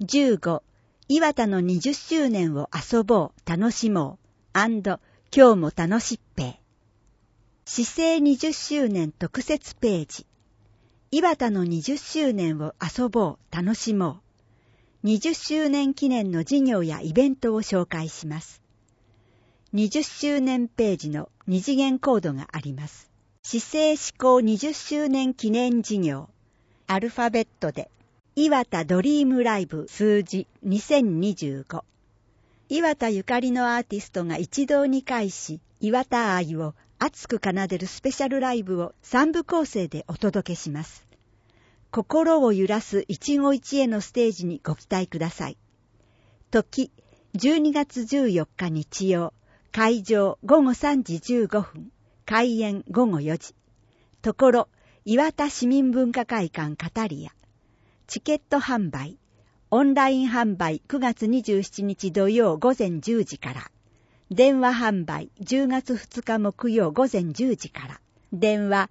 15、岩田の20周年を遊ぼう、楽しもう、今日も楽しっぺ。市政20周年特設ページ。岩田の20周年を遊ぼう、楽しもう。20周年記念の事業やイベントを紹介します。20周年ページの2次元コードがあります。市政施行20周年記念事業。アルファベットで。岩田ドリームライブ数字2025。岩田ゆかりのアーティストが一堂に会し、岩田愛を熱く奏でるスペシャルライブを3部構成でお届けします。心を揺らす一期一会のステージにご期待ください。時、12月14日日曜、会場午後3時15分、開演午後4時。ところ、岩田市民文化会館カタリア。チケット販売、オンライン販売9月27日土曜午前10時から、電話販売10月2日木曜午前10時から、電話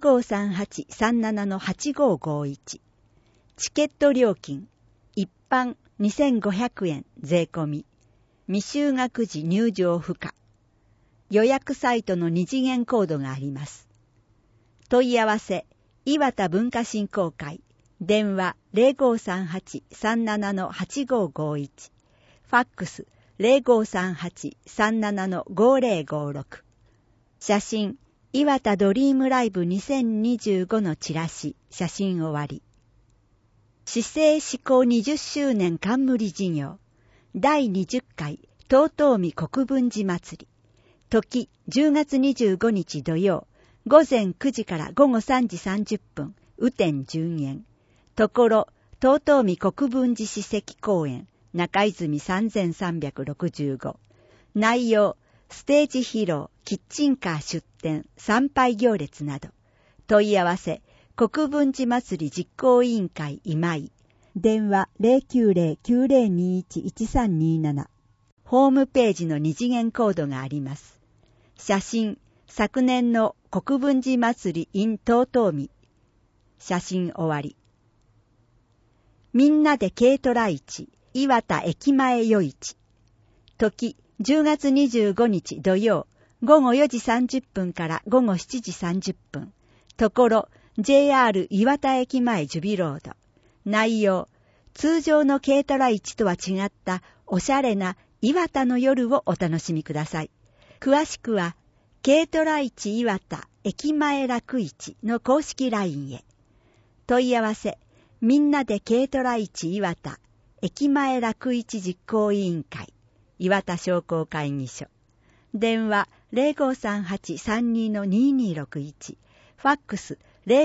0538-37-8551。チケット料金、一般2500円税込み、未就学時入場不可。予約サイトの2次元コードがあります。問い合わせ、岩田文化振興会。電話 0538-37-8551。ファックス 0538-37-5056。写真、岩田ドリームライブ2025のチラシ、写真終わり。市政施行20周年冠事業。第20回東東美国分寺祭り。時、10月25日土曜、午前9時から午後3時30分、雨天順延。ところ、東東美国分寺史跡公園、中泉3365。内容、ステージ披露、キッチンカー出店、参拝行列など。問い合わせ、国分寺祭り実行委員会今井。電話 090-9021-1327。ホームページの2次元コードがあります。写真、昨年の国分寺祭り in 東東美。写真終わり。みんなで軽トラ市、岩田駅前夜市。時、10月25日土曜、午後4時30分から午後7時30分。ところ、JR 岩田駅前ジュビロード。内容、通常の軽トラ市とは違ったおしゃれな岩田の夜をお楽しみください。詳しくは、軽トラ市岩田駅前楽市の公式 LINE へ。問い合わせ、みんなで軽トラ市岩田駅前楽市実行委員会岩田商工会議所。電話 0538-32-2261。ファックス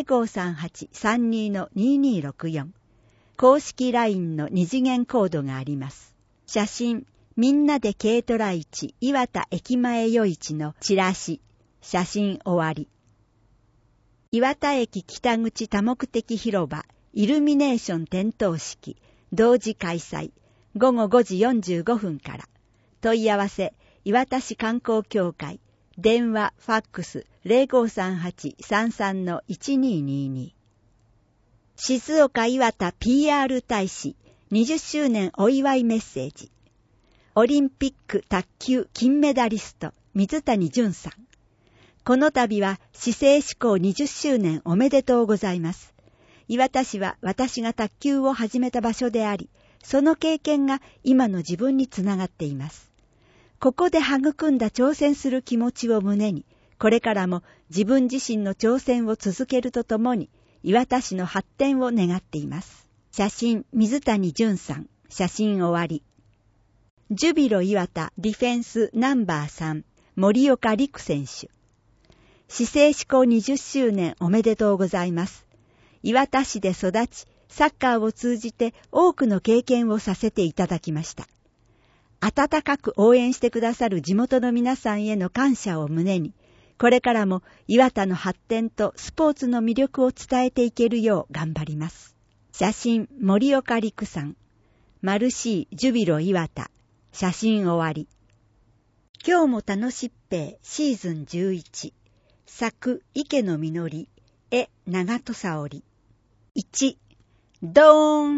0538-32-2264。公式 LINE の2次元コードがあります。写真、みんなで軽トラ市岩田駅前夜市のチラシ、写真終わり。岩田駅北口多目的広場イルミネーション点灯式、同時開催、午後5時45分から。問い合わせ、岩田市観光協会、電話、ファックス、0538-33-1222。静岡岩田 PR 大使、20周年お祝いメッセージ。オリンピック卓球金メダリスト、水谷隼さん。この度は市政施行20周年おめでとうございます。岩田市は私が卓球を始めた場所であり、その経験が今の自分につながっています。ここで育んだ挑戦する気持ちを胸に、これからも自分自身の挑戦を続けるとともに、岩田市の発展を願っています。写真、水谷隼さん。写真終わり。ジュビロ岩田ディフェンスナンバー3、森岡陸選手。市政施行20周年おめでとうございます。岩田市で育ち、サッカーを通じて多くの経験をさせていただきました。温かく応援してくださる地元の皆さんへの感謝を胸に、これからも岩田の発展とスポーツの魅力を伝えていけるよう頑張ります。写真、森岡陸さん。マルシー、ジュビロ岩田。写真終わり。今日も楽しっぺシーズン11。作、池野みのり。絵、長戸沙織。1、ドーン、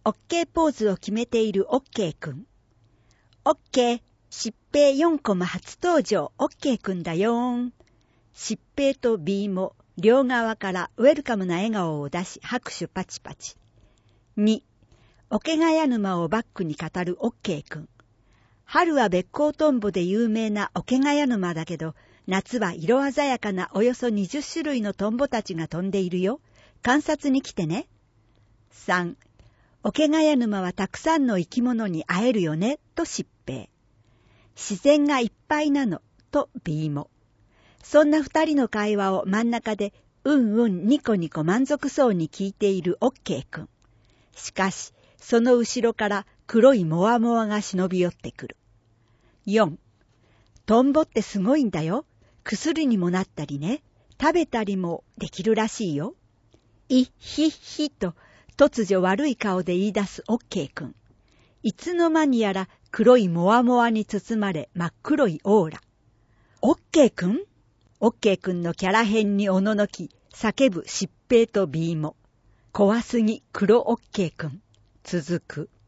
オッケーポーズを決めているオッケーくん。オッケー、疾病4コマ初登場、オッケーくんだよーん。疾病と B も両側からウェルカムな笑顔を出し拍手パチパチ。2、桶ヶ谷沼をバックに語るオッケーくん。春はべっこうトンボで有名な桶ヶ谷沼だけど、夏は色鮮やかなおよそ20種類のトンボたちが飛んでいるよ。観察に来てね。3、桶ヶ谷沼はたくさんの生き物に会えるよね、と疾病。自然がいっぱいなの、と B も。そんな二人の会話を真ん中でニコニコ満足そうに聞いているオッケーくん。しかし、その後ろから黒いモワモワが忍び寄ってくる。4、トンボってすごいんだよ。薬にもなったりね、食べたりもできるらしいよ。いっひっひと突如悪い顔で言い出すオッケーくん。いつの間にやら黒いモワモワに包まれ真っ黒いオーラ。オッケーくん？オッケーくんのキャラ変におののき、叫ぶ疾病と B も。怖すぎ黒オッケーくん。続く。